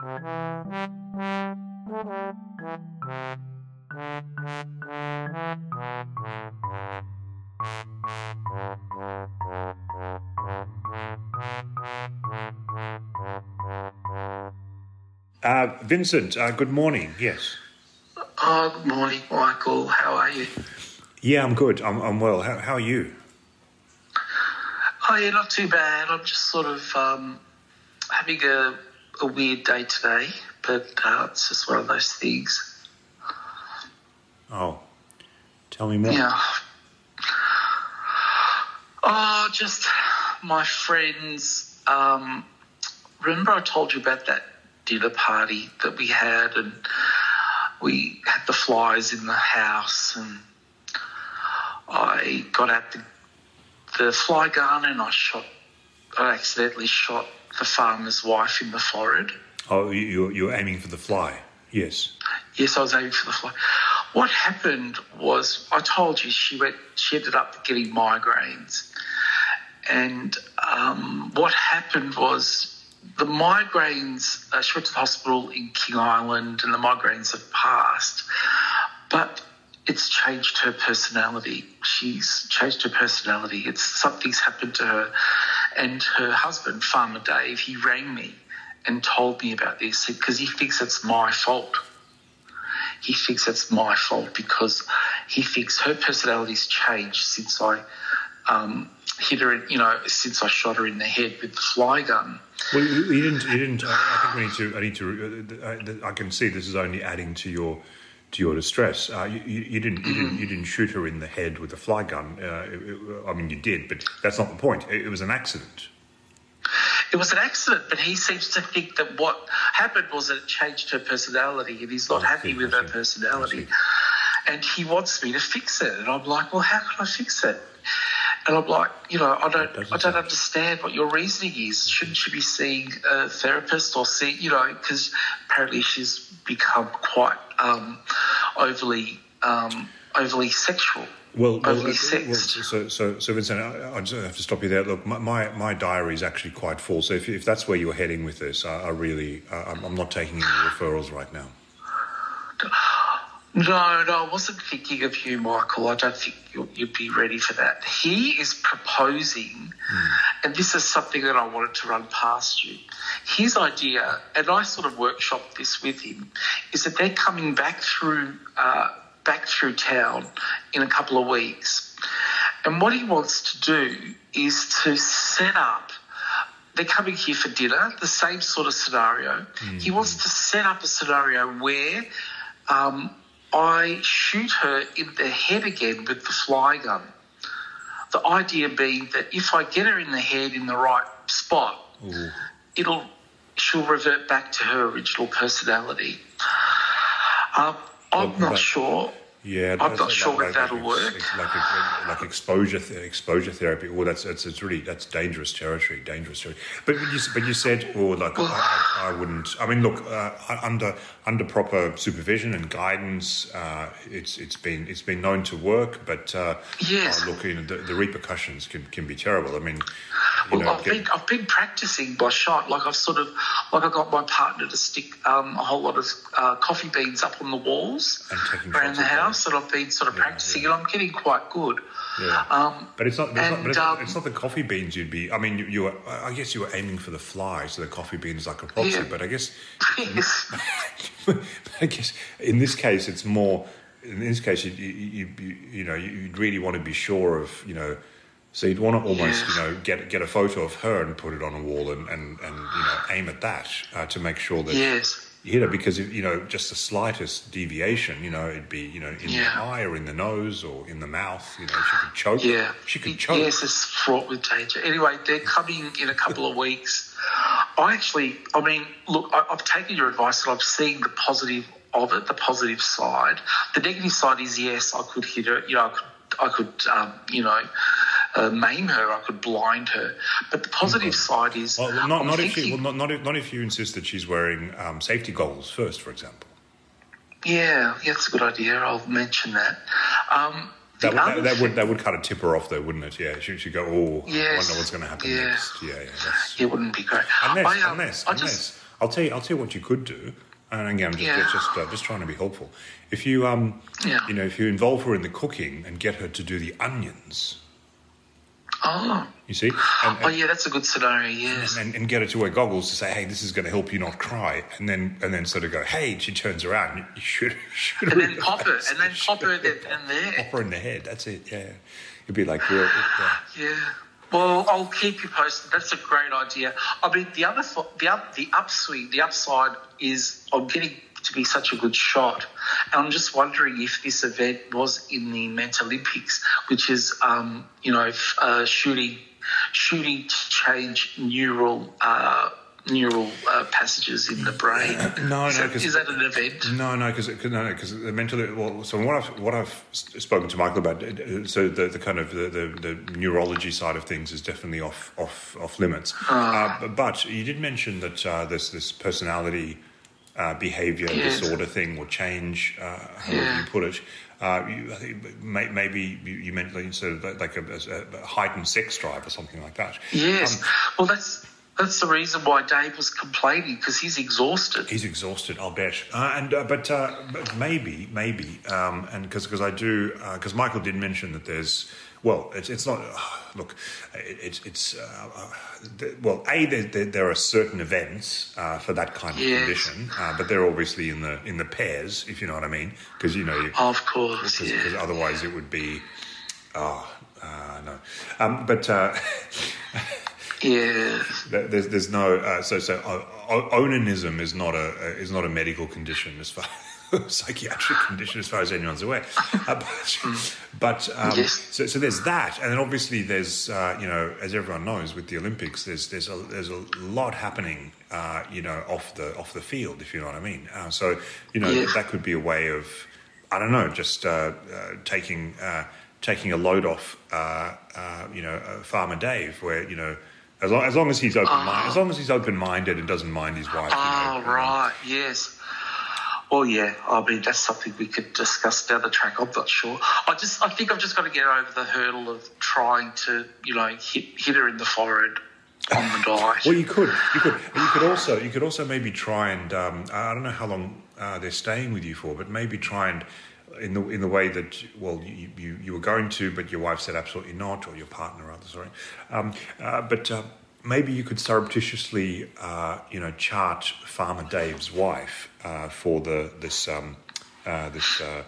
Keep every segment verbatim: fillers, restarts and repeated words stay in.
Uh, Vincent, uh, good morning. Yes. Oh, good morning, Michael. How are you? Yeah, I'm good. I'm, I'm well. How, how are you? Oh, yeah, not too bad. I'm just sort of um, having a, a weird day today, but uh, it's just one of those things. Oh, tell me more. Yeah. Oh, just my friends. Um, remember I told you about that dinner party that we had, and we had the flies in the house, and I got out the, the fly gun and I shot, I accidentally shot the farmer's wife in the forehead. Oh, you, you're aiming for the fly, yes. Yes, I was aiming for the fly. What happened was, I told you, she went. She ended up getting migraines. And um, what happened was the migraines, uh, she went to the hospital in King Island and the migraines have passed, but it's changed her personality. She's changed her personality. It's something's happened to her. And her husband, Farmer Dave, he rang me and told me about this because he thinks it's my fault. He thinks it's my fault because he thinks her personality's changed since I um, hit her, in, you know, since I shot her in the head with the fly gun. Well, you, you didn't. You didn't. I think we need to. I need to. I can see this is only adding to your to your distress. Uh, you, you, you didn't. You didn't. You didn't shoot her in the head with a fly gun. Uh, it, it, I mean, you did, but that's not the point. It, it was an accident. It was an accident, but he seems to think that what happened was that it changed her personality, and he's not I happy see, with I her see, personality. And he wants me to fix it, and I'm like, well, how can I fix it? And I'm like, you know, I don't, I don't sound... understand what your reasoning is. Shouldn't she be seeing a therapist or see, you know, because apparently she's become quite um, overly, um, overly sexual. Well, well, overly well, sexed. so, so, so Vincent, I, I just have to stop you there. Look, my, my, my diary is actually quite full. So if, if that's where you're heading with this, I, I really, uh, I'm, I'm not taking any referrals right now. No, no, I wasn't thinking of you, Michael. I don't think you'll, you'd be ready for that. He is proposing, mm. and this is something that I wanted to run past you. His idea, and I sort of workshopped this with him, is that they're coming back through uh, back through town in a couple of weeks. And what he wants to do is to set up, they're coming here for dinner, the same sort of scenario. Mm. He wants to set up a scenario where um, I shoot her in the head again with the fly gun. The idea being that if I get her in the head in the right spot, Ooh. it'll she'll revert back to her original personality. Um, I'm well, not that, sure. Yeah, I'm not sure like, if that'll like, work. It's like like exposure th- exposure therapy. Well, that's it's, it's really that's dangerous territory. Dangerous territory. But you but you said, oh, like I, I, I wouldn't. I mean, look, uh, under under proper supervision and guidance, uh, it's it's been it's been known to work. But uh, yes, uh, look, you know, the, the repercussions can, can be terrible. I mean, you well, know, I've get, been I've been practicing my shot. Like I've sort of like I got my partner to stick um, a whole lot of uh, coffee beans up on the walls around the house. And I've been sort of yeah, practicing, yeah. and I'm getting quite good. Yeah, um, but it's not. But, and, it's, not, but it's, um, it's not the coffee beans you'd be. I mean, you, you were. I guess you were aiming for the fly, so the coffee bean is like a proxy. Yeah. But I guess, yes. I guess in this case, it's more. In this case, you you you, you know, you'd really want to be sure of, you know. So you'd want to almost, yes. you know, get get a photo of her and put it on a wall and and, and you know, aim at that uh, to make sure that. Yes. You know, because, if, you know, just the slightest deviation, you know, it'd be, you know, in yeah. the eye or in the nose or in the mouth, you know, she could choke. Yeah. She could choke. Yes, it's fraught with danger. Anyway, they're coming in a couple of weeks. I actually, I mean, look, I, I've taken your advice and I've seen the positive of it, the positive side. The negative side is, yes, I could hit her, you know, I could, I could um, you know, Uh, maim her, I could blind her. But the positive side is... Well, not, not, thinking, if she, well not, not, if, not if you insist that she's wearing um, safety goggles first, for example. Yeah, yeah, that's a good idea. I'll mention that. Um, that, would, that, that, would, that would kind of tip her off, though, wouldn't it? Yeah, she, she'd go, oh, yes, I wonder what's going to happen yeah. next. Yeah, yeah. That's... It wouldn't be great. Unless, I, um, unless, I unless, just, I'll tell you. I'll tell you what you could do. And again, I'm just Yeah. just, uh, just trying to be helpful. If you um, Yeah. you know, if you involve her in the cooking and get her to do the onions, Oh, you see, and, oh and, yeah, that's a good scenario. Yes. and, and get her to wear goggles to say, "Hey, this is going to help you not cry," and then and then sort of go, "Hey," she turns around, you should, should And then pop her, and then pop her there and there. pop her in the head. That's it. Yeah, you'd be like, real, yeah. Yeah. Well, I'll keep you posted. That's a great idea. I mean, the other fo- the up, the upswing, the upside is I'm getting to be such a good shot, and I'm just wondering if this event was in the Mental Olympics, which is um, you know f- uh, shooting shooting to change neural uh, neural uh, passages in the brain. No, is no, that, 'cause- is that an event? No, no, because no, because the mental. Well, so what I've what I've spoken to Michael about, uh, so the, the kind of the, the, the neurology side of things is definitely off off off limits. Uh, but you did mention that uh, this this personality uh, behavior Yes. disorder thing or change, uh, however Yeah. you put it. Uh, you, I think may, maybe you, you meant like, sort of like a, a heightened sex drive or something like that. Yes. Um, well, that's. That's the reason why Dave was complaining, because he's exhausted. He's exhausted, I'll bet. Uh, and uh, but, uh, but maybe, maybe, um, and because because I do, because Michael did mention that there's, well, it's it's not. Uh, look, it, it's it's uh, uh, the, well, a there, there there are certain events uh, for that kind of Yes. condition, uh, but they're obviously in the in the pairs, if you know what I mean, because you know, you, Of course, because yeah. otherwise it would be, oh uh, no, um, but. Uh, Yeah. There's, there's no uh, so so uh, onanism is not a uh, is not a medical condition as far psychiatric condition as far as anyone's aware. Uh, but but um, Yes. so so there's that, and then obviously there's uh, you know, as everyone knows with the Olympics, there's there's a there's a lot happening uh, you know, off the off the field, if you know what I mean. Uh, so you know, Yes. that could be a way of, I don't know, just uh, uh, taking uh, taking a load off uh, uh, you know, uh, Farmer Dave, where you know. As long, as long as he's open minded, as long as he's open minded and doesn't mind his wife. Oh, you know, right, yes. Well, yeah, I mean, that's something we could discuss down the track. I'm not sure. I just, I think I've just got to get over the hurdle of trying to, you know, hit, hit her in the forehead on the diet. Well, you could, you could, you could also, you could also maybe try and um, I don't know how long uh, they're staying with you for, but maybe try and in the in the way that well you you, you were going to, but your wife said absolutely not, or your partner rather, sorry. Um, uh, but uh, maybe you could surreptitiously uh, you know, chart Farmer Dave's wife uh, for the this um, uh, this. Uh,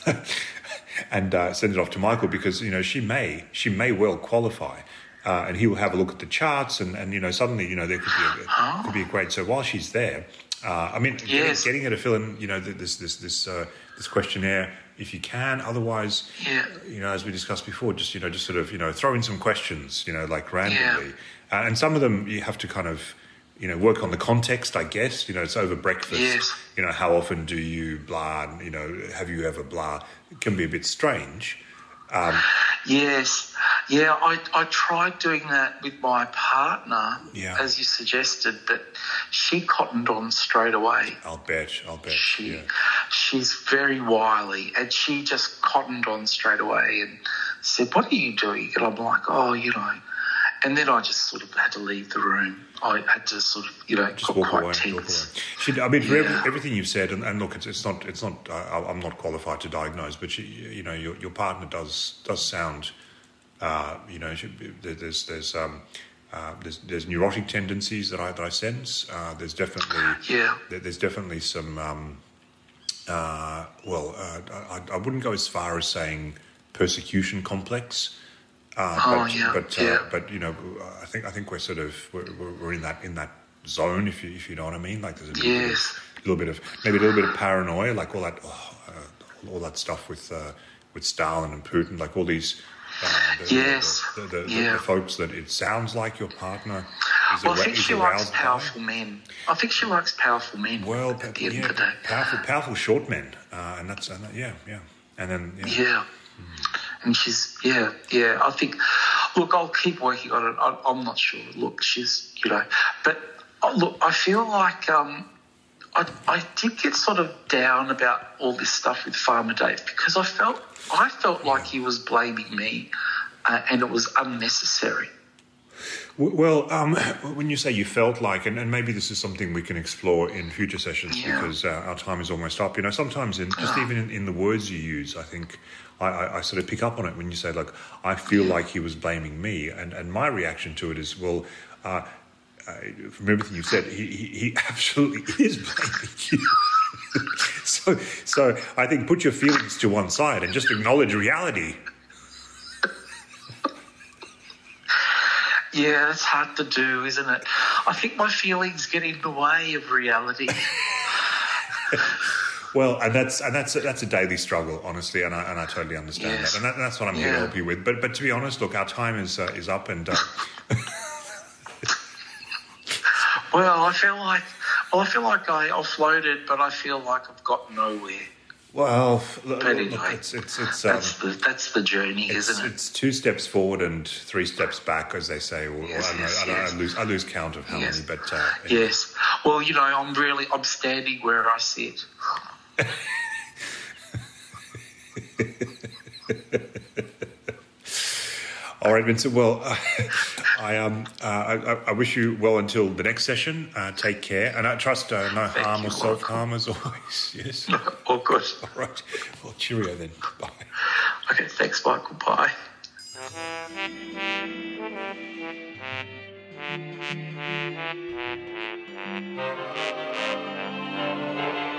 and uh, send it off to Michael, because you know she may she may well qualify, uh, and he will have a look at the charts, and, and you know suddenly you know there could be a, Oh. could be a great. So while she's there, uh, I mean, Yes. getting, getting her to fill in you know th- this this this uh, this questionnaire if you can. Otherwise, Yeah. you know, as we discussed before, just you know just sort of you know throw in some questions, you know, like randomly, uh, and some of them you have to kind of. You know, work on the context, I guess. You know, it's over breakfast. Yes. You know, how often do you blah? You know, have you ever blah? It can be a bit strange. Um, Yes. Yeah, I, I tried doing that with my partner, Yeah. as you suggested, but she cottoned on straight away. I'll bet. I'll bet. She, yeah. She's very wily, and she just cottoned on straight away and said, "What are you doing?" And I'm like, "Oh, you know." And then I just sort of had to leave the room. I had to sort of, you know, Just got walk quite away. Walk away. tense. She, I mean, for every, Yeah. everything you've said, and, and look, it's, it's not. It's not. Uh, I'm not qualified to diagnose, but she, you know, your your partner does does sound. Uh, you know, she, there's there's um, uh, there's there's neurotic tendencies that I that I sense. Uh, there's definitely Yeah. there, there's definitely some. Um, uh, well, uh, I, I wouldn't go as far as saying persecution complex. Uh, Oh, but, yeah, but, uh, yeah. but you know, I think I think we're sort of we're, we're in that in that zone, if you if you know what I mean. Like there's a little, Yes. bit, of, little bit of maybe a little bit of paranoia, like all that oh, uh, all that stuff with uh, with Stalin and Putin, like all these. Uh, the, Yes. the, the, the, Yeah. the folks that it sounds like your partner is, Well, I ara- think is she likes aroused by. powerful men. I think she likes powerful men Well, at the end yeah, of the day. powerful, powerful short men, uh, and that's and that, yeah, yeah, and then yeah. Yeah. And she's, yeah, yeah. I think, look, I'll keep working on it. I, I'm not sure. Look, she's, you know, but oh, look, I feel like um, I, I did get sort of down about all this stuff with Farmer Dave, because I felt, I felt like he was blaming me, uh, and it was unnecessary. W- Well, um, when you say you felt like, and, and maybe this is something we can explore in future sessions Yeah. because uh, our time is almost up. You know, sometimes in just even in, in the words you use, I think I, I, I sort of pick up on it when you say, like, I feel like he was blaming me, and and my reaction to it is, well. Uh, uh, from everything you've said, he, he, he absolutely is blaming you. so, so I think put your feelings to one side and just acknowledge reality. Yeah, that's hard to do, isn't it? I think my feelings get in the way of reality. Well, and that's and that's that's a daily struggle, honestly, and I and I totally understand Yes. that, and, that, and that's what I'm here Yeah. to help you with. But but to be honest, look, our time is uh, is up, and uh, Well, I feel like, well, I feel like I offloaded, but I feel like I've got nowhere. well, look, But look, anyway, it's it's it's. Um, That's the that's the journey, It's, isn't it? it's two steps forward and three steps back, as they say. Or, Yes, I, don't know, yes, I, don't know, yes. I lose I lose count of how Yes. many, but uh, anyway. Yes. Well, you know, I'm really I'm standing where I sit. All right, Vincent. Well, uh, I um uh, I, I wish you well until the next session. Uh, take care, and I trust uh, no Thank harm you, or self harm as always. Yes. All good. All right. Well, cheerio then. Bye. Okay. Thanks, Michael. Bye. Thank you.